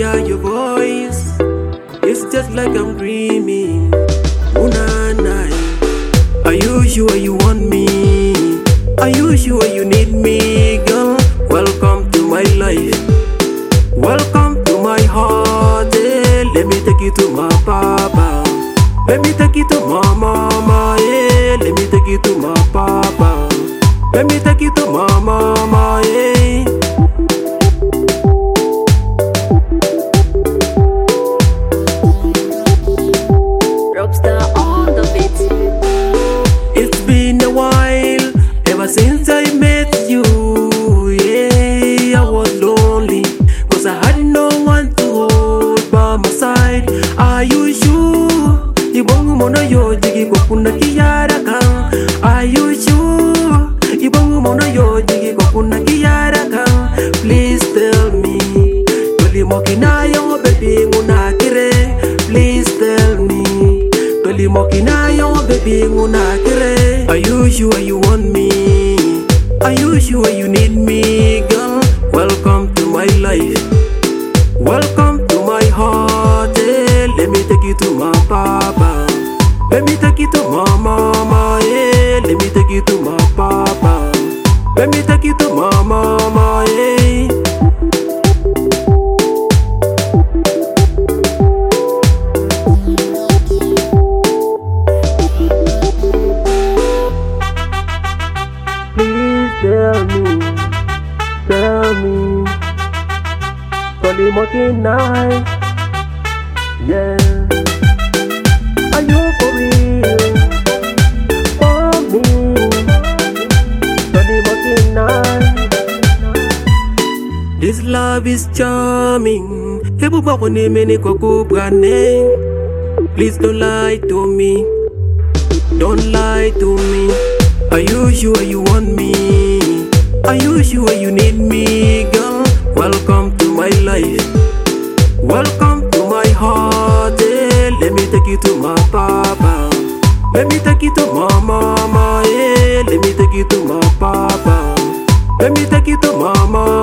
hear your voice, it's just like I'm dreaming. Una night. Are you sure you want me? Are you sure you need me, girl? Welcome to my life. Welcome to my heart. Let me take you to my papa. Let me take you to my mama. Let me take you to my papa. Let me take you to my mama. Rockstar on the beat. It's been a while ever since I met you. Yeah, I was lonely 'cause I had no one to hold by my side. Are you sure? Ibongu mono yo jigi ko kuna kiyara kan. Are you sure? Ibongu mono yo jigi ko kuna kiyara kan. Please tell me. Toli mokina yo baby nguna kire. Please tell me. Toli mokina yo baby nguna kire. Are you sure you want me? Are you sure you need me, girl? Welcome to my life. Welcome to my heart. Let me take you to my papa. Let me take you to my mama. Let me take you to my papa. Let me take you to my mama. Please tell me, Toli Mokinai, yeah. Are you for real? For me, Toli Mokinai. This love is charming. Hebu kwa kone mene kwa kubrane. Please don't lie to me. Don't lie to me. Are you sure you want me? Are you sure you need me, girl? Welcome to my life. Welcome to my heart. Let me take you to my papa. Let me take you to my mama. Let me take you to my papa. Let me take you to my mama.